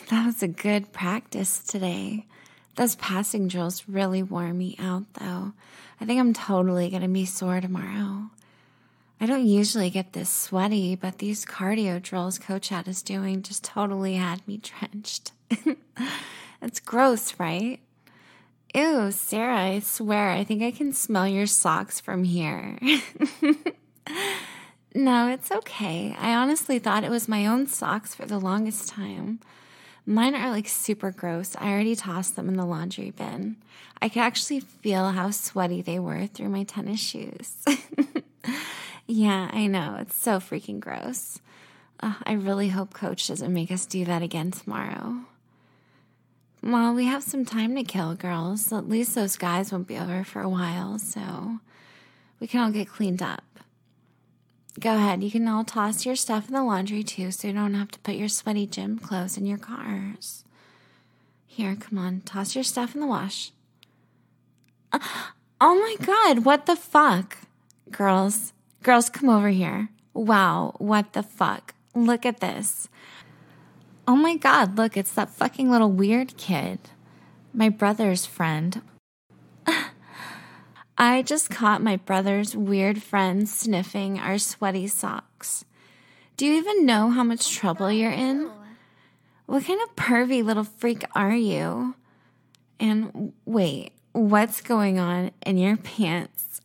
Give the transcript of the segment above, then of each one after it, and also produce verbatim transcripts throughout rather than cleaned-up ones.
That was a good practice today. Those passing drills really wore me out, though. I think I'm totally going to be sore tomorrow. I don't usually get this sweaty, but these cardio drills Coach had us doing just totally had me drenched. It's gross, right? Ew, Sarah, I swear, I think I can smell your socks from here. No, it's okay. I honestly thought it was my own socks for the longest time. Mine are like super gross. I already tossed them in the laundry bin. I could actually feel how sweaty they were through my tennis shoes. Yeah, I know. It's so freaking gross. Uh, I really hope Coach doesn't make us do that again tomorrow. Well, we have some time to kill, girls. At least those guys won't be over for a while, so we can all get cleaned up. Go ahead. You can all toss your stuff in the laundry, too, so you don't have to put your sweaty gym clothes in your cars. Here, come on. Toss your stuff in the wash. Uh, oh, my God. What the fuck? Girls, girls, come over here. Wow, what the fuck? Look at this. Oh, my God. Look, it's that fucking little weird kid. My brother's friend. I just caught my brother's weird friend sniffing our sweaty socks. Do you even know how much trouble you're in? What kind of pervy little freak are you? And wait, what's going on in your pants?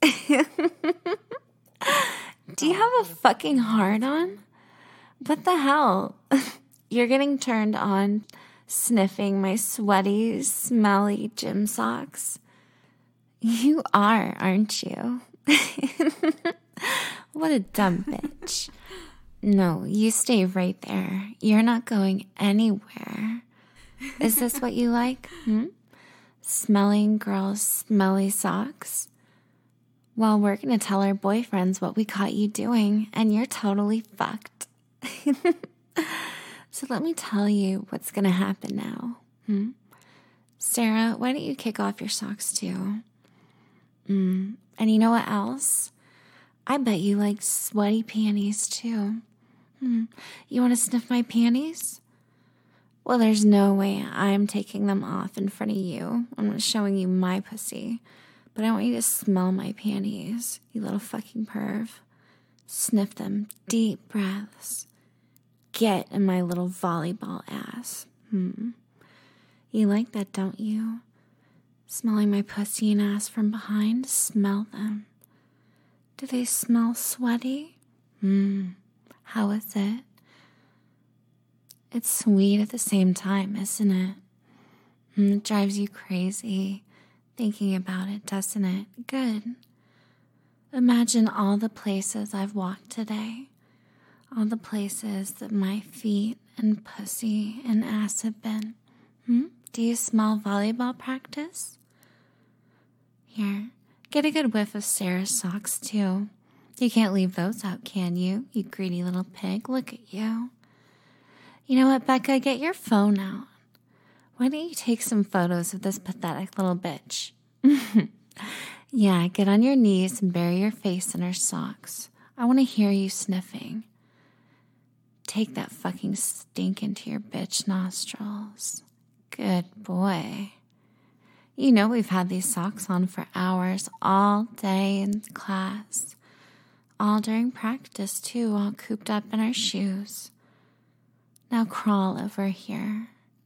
Do you have a fucking hard on? What the hell? You're getting turned on sniffing my sweaty, smelly gym socks? You are, aren't you? What a dumb bitch. No, you stay right there. You're not going anywhere. Is this what you like? Hmm? Smelling girls' smelly socks? Well, we're going to tell our boyfriends what we caught you doing, and you're totally fucked. So let me tell you what's going to happen now. Hmm? Sarah, why don't you kick off your socks too? Mm. And you know what else? I bet you like sweaty panties too. Hmm. You want to sniff my panties? Well, there's no way I'm taking them off in front of you. I'm not showing you my pussy. But I want you to smell my panties, you little fucking perv. Sniff them, deep breaths. Get in my little volleyball ass. Hmm. You like that, don't you? Smelling my pussy and ass from behind, smell them. Do they smell sweaty? Hmm, how is it? It's sweet at the same time, isn't it? Mm, it drives you crazy thinking about it, doesn't it? Good. Imagine all the places I've walked today. All the places that my feet and pussy and ass have been. Hmm? Do you smell volleyball practice? Here, get a good whiff of Sarah's socks, too. You can't leave those out, can you? You greedy little pig. Look at you. You know what, Becca? Get your phone out. Why don't you take some photos of this pathetic little bitch? Yeah, get on your knees and bury your face in her socks. I want to hear you sniffing. Take that fucking stink into your bitch nostrils. Good boy. You know we've had these socks on for hours, all day in class. All during practice, too, all cooped up in our shoes. Now crawl over here.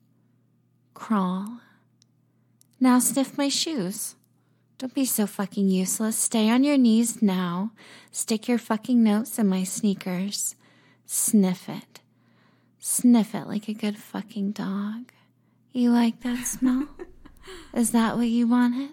Crawl. Now sniff my shoes. Don't be so fucking useless. Stay on your knees now. Stick your fucking nose in my sneakers. Sniff it. Sniff it like a good fucking dog. You like that smell? Is that what you wanted?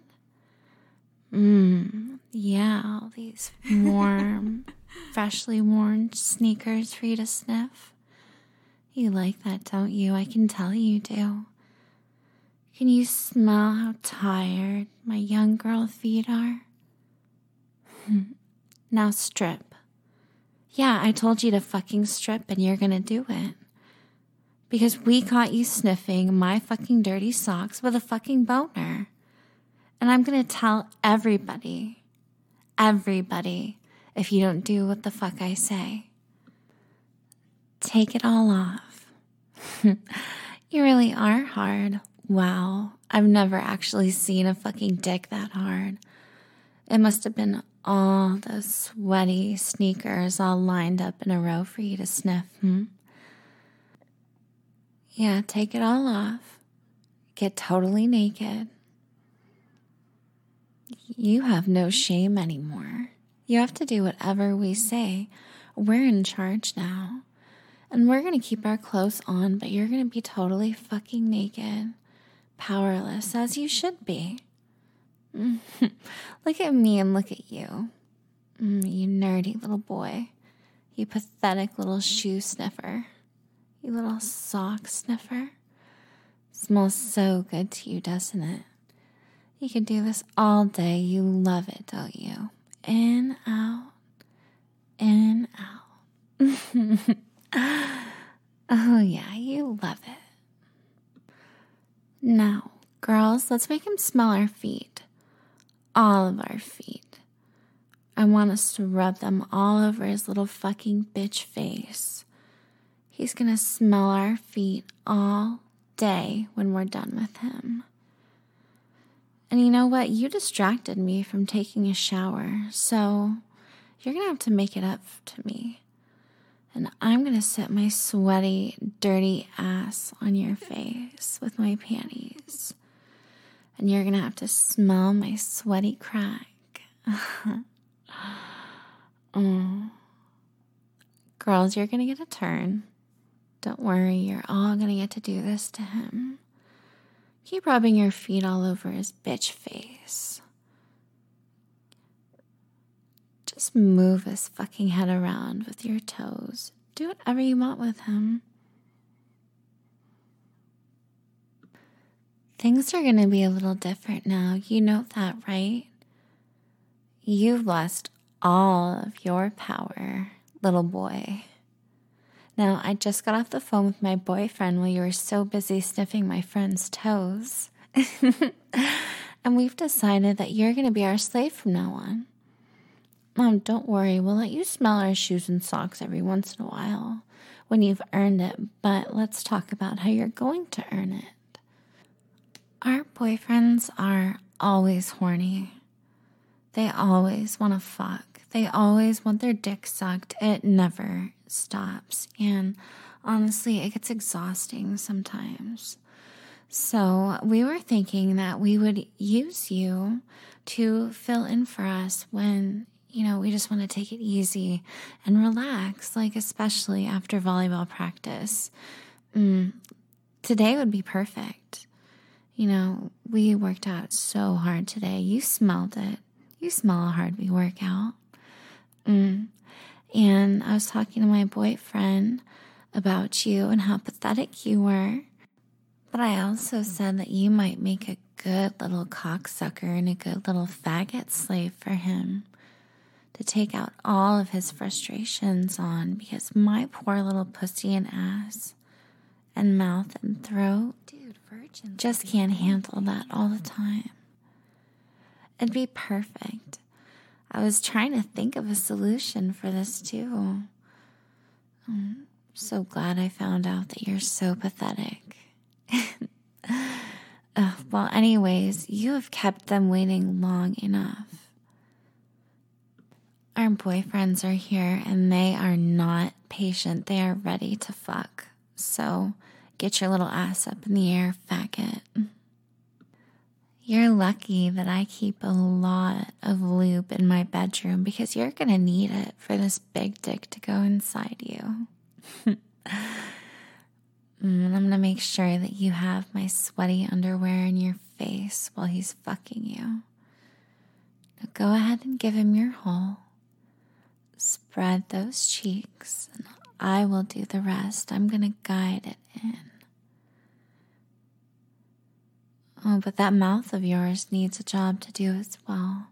Mmm, yeah, all these warm, freshly worn sneakers for you to sniff. You like that, don't you? I can tell you do. Can you smell how tired my young girl feet are? Now strip. Yeah, I told you to fucking strip and you're gonna do it. Because we caught you sniffing my fucking dirty socks with a fucking boner. And I'm gonna tell everybody, everybody, if you don't do what the fuck I say. Take it all off. You really are hard. Wow. I've never actually seen a fucking dick that hard. It must have been all those sweaty sneakers all lined up in a row for you to sniff, hmm? Yeah, take it all off. Get totally naked. You have no shame anymore. You have to do whatever we say. We're in charge now. And we're going to keep our clothes on, but you're going to be totally fucking naked. Powerless, as you should be. Look at me and look at you. Mm, you nerdy little boy. You pathetic little shoe sniffer. You little sock sniffer. Smells so good to you, doesn't it? You can do this all day. You love it, don't you? In, out, in, out. Oh, yeah, you love it. Now, girls, let's make him smell our feet. All of our feet. I want us to rub them all over his little fucking bitch face. He's gonna smell our feet all day when we're done with him. And you know what? You distracted me from taking a shower, so you're gonna have to make it up to me. And I'm gonna sit my sweaty, dirty ass on your face with my panties. And you're gonna have to smell my sweaty crack. Oh. Girls, you're gonna get a turn. Don't worry, you're all gonna get to do this to him. Keep rubbing your feet all over his bitch face. Just move his fucking head around with your toes. Do whatever you want with him. Things are gonna be a little different now. You know that, right? You've lost all of your power, little boy. Now, I just got off the phone with my boyfriend while you were so busy sniffing my friend's toes. And we've decided that you're going to be our slave from now on. Mom, don't worry. We'll let you smell our shoes and socks every once in a while when you've earned it. But let's talk about how you're going to earn it. Our boyfriends are always horny. They always want to fuck. They always want their dick sucked. It never stops. And honestly, it gets exhausting sometimes. So we were thinking that we would use you to fill in for us when, you know, we just want to take it easy and relax, like especially after volleyball practice. Mm, today would be perfect. You know, we worked out so hard today. You smelled it. You smell how hard we work out. Mm. And I was talking to my boyfriend about you and how pathetic you were. But I also said that you might make a good little cocksucker and a good little faggot slave for him to take out all of his frustrations on, because my poor little pussy and ass and mouth and throat Dude, virgin just can't handle that all the time. It'd be perfect. I was trying to think of a solution for this too. I'm so glad I found out that you're so pathetic. uh, well, anyways, you have kept them waiting long enough. Our boyfriends are here and they are not patient. They are ready to fuck. So get your little ass up in the air, faggot. You're lucky that I keep a lot of lube in my bedroom because you're going to need it for this big dick to go inside you. And I'm going to make sure that you have my sweaty underwear in your face while he's fucking you. Now go ahead and give him your hole. Spread those cheeks and I will do the rest. I'm going to guide it in. Oh, but that mouth of yours needs a job to do as well.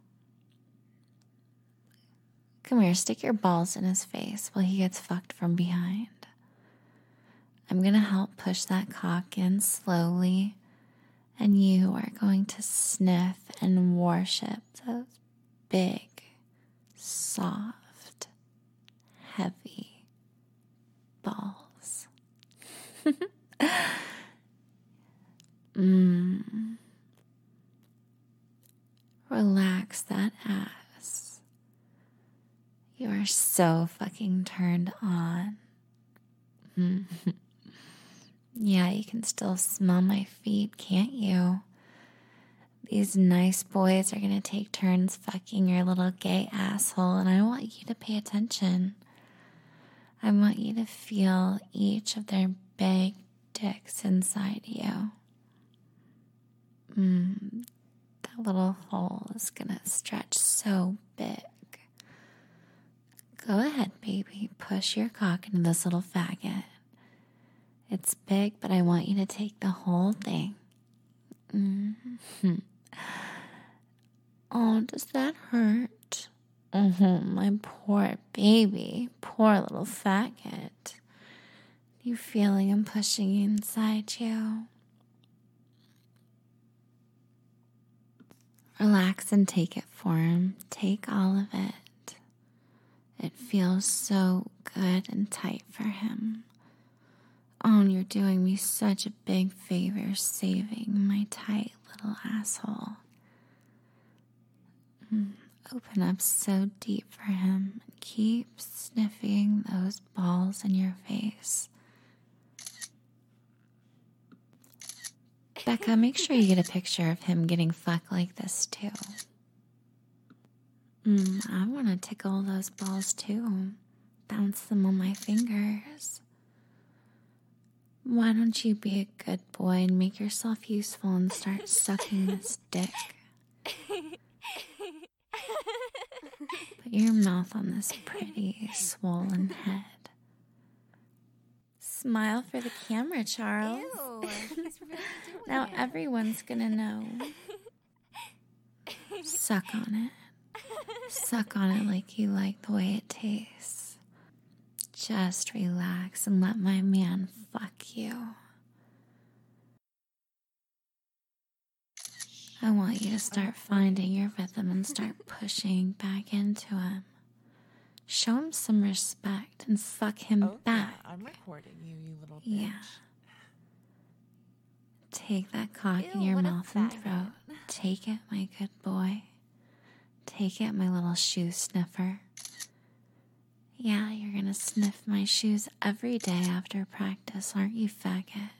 Come here, stick your balls in his face while he gets fucked from behind. I'm going to help push that cock in slowly, and you are going to sniff and worship those big, soft, heavy balls. Mmm. Relax that ass. You are so fucking turned on. Yeah, you can still smell my feet, can't you? These nice boys are gonna take turns fucking your little gay asshole, and I want you to pay attention. I want you to feel each of their big dicks inside you. Mm, that little hole is gonna stretch so big. Go ahead, baby. Push your cock into this little faggot. It's big, but I want you to take the whole thing. Mm-hmm. Oh, does that hurt? Oh, my poor baby. Poor little faggot. You feeling him pushing inside you? Relax and take it for him. Take all of it. It feels so good and tight for him. Oh, and you're doing me such a big favor saving my tight little asshole. Mm, open up so deep for him and keep sniffing those balls in your face. Becca, make sure you get a picture of him getting fucked like this too. Mm, I want to tickle those balls too. Bounce them on my fingers. Why don't you be a good boy and make yourself useful and start sucking this dick? Put your mouth on this pretty, swollen head. Smile for the camera, Charles. Ew, he's really doing Now it. everyone's gonna know. Suck on it. Suck on it like you like the way it tastes. Just relax and let my man fuck you. I want you to start finding your rhythm and start pushing back into him. Show him some respect and fuck him Oh, back. yeah, I'm recording you, you little bitch. Yeah. Take that cock in Ew, your what a mouth and faggot. throat. Take it, my good boy. Take it, my little shoe sniffer. Yeah, you're gonna sniff my shoes every day after practice, aren't you, faggot?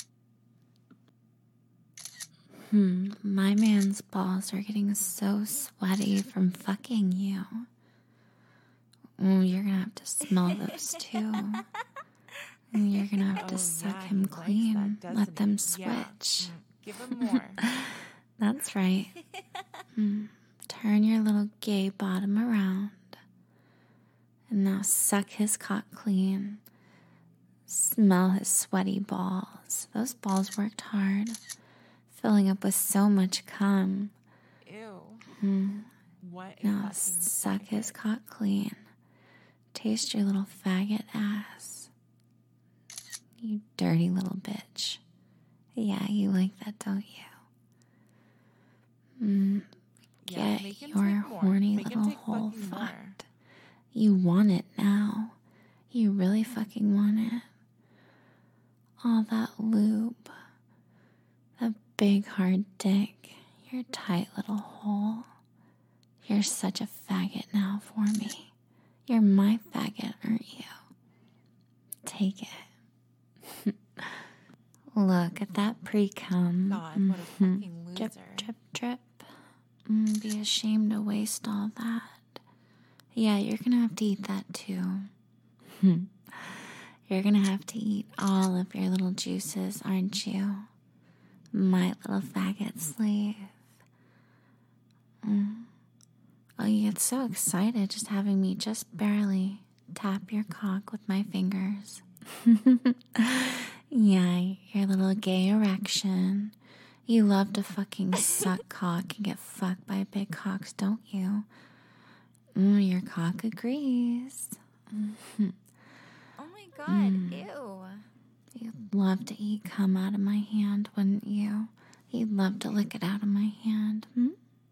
Hmm, my man's balls are getting so sweaty from fucking you. Oh, you're gonna have to smell those too. And you're gonna have to Oh, suck yeah, him he likes clean. that, doesn't Let them he? switch. Yeah. Mm, give him more. That's right. Hmm. Turn your little gay bottom around. And now suck his cock clean. Smell his sweaty balls. Those balls worked hard, filling up with so much cum. Ew. Hmm. What a Now fucking suck faggot. his cock clean. Taste your little faggot ass. You dirty little bitch. Yeah, you like that, don't you? Mm. Yeah, Get make him your take more. horny Make him little take hole fucking more. fucked. You want it now. You really fucking want it. All that lube. That big hard dick. Your tight little hole. You're such a faggot now for me. You're my faggot, aren't you? Take it. Look at that pre-cum. God, what a Mhm. fucking loser. Drip, drip, drip. Mm, be ashamed to waste all that. Yeah, you're gonna have to eat that too. You're gonna have to eat all of your little juices, aren't you? My little faggot slave. Mm. Oh, you get so excited just having me just barely tap your cock with my fingers. Yeah, your little gay erection. You love to fucking suck cock and get fucked by big cocks, don't you? Mm, your cock agrees. Oh my god, Mm. ew. You'd love to eat cum out of my hand, wouldn't you? You'd love to lick it out of my hand. Hmm?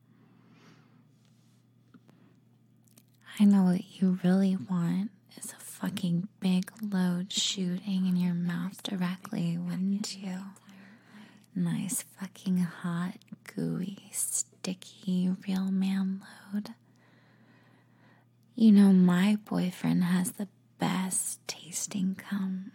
I know what you really want is a fucking big load shooting in your mouth directly, wouldn't you? Nice fucking hot, gooey, sticky, real man load. You know, my boyfriend has the best tasting cum.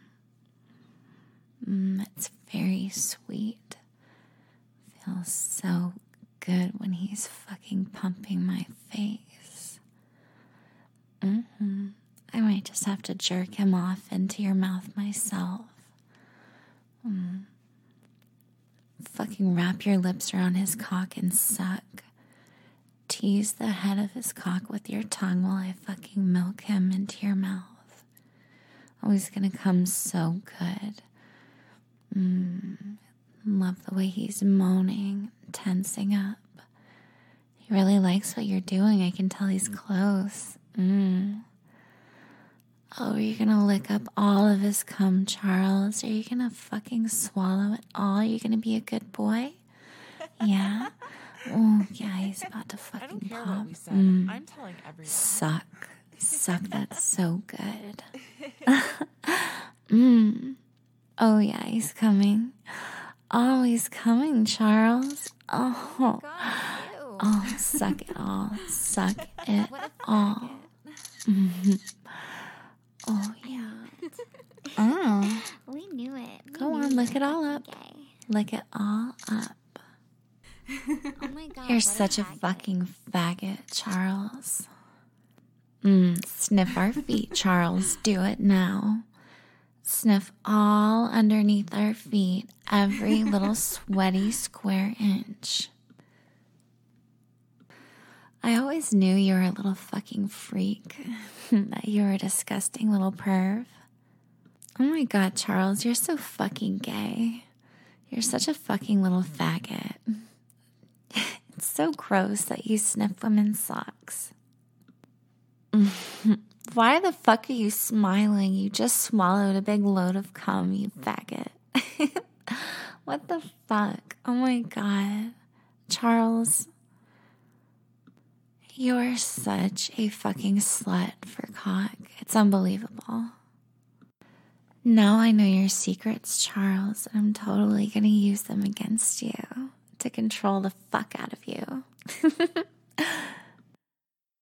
Mm, it's very sweet. Feels so good when he's fucking pumping my face. Mm-hmm. I might just have to jerk him off into your mouth myself. Mm. Fucking wrap your lips around his cock and suck. Tease the head of his cock with your tongue while I fucking milk him into your mouth. Oh, he's gonna come so good. Mm. Love the way he's moaning, tensing up. He really likes what you're doing. I can tell he's close. Mm. Oh, are you gonna lick up all of his cum, Charles? Are you gonna fucking swallow it all? Are you gonna be a good boy? Yeah? Oh, yeah, he's about to fucking I don't care pop. what we said. Mm. I'm telling everyone. Suck. Suck, that's so good. mm. Oh, yeah, he's coming. Oh, he's coming, Charles. Oh. God, ew. Oh, suck it all. Suck it What a all. Mhm. Oh, yeah. Oh. We knew it. We Go knew on, you lick were it all up. gay. Lick it all up. Oh my god. You're what such a faggot. fucking faggot, Charles. Mm, sniff our feet, Charles. Do it now. Sniff all underneath our feet, every little sweaty square inch. I always knew you were a little fucking freak, that you were a disgusting little perv. Oh my god, Charles, you're so fucking gay. You're such a fucking little faggot. It's so gross that you sniff women's socks. Why the fuck are you smiling? You just swallowed a big load of cum, you faggot. What the fuck? Oh my god. Charles, you're such a fucking slut for cock. It's unbelievable. Now I know your secrets, Charles, and I'm totally gonna use them against you to control the fuck out of you.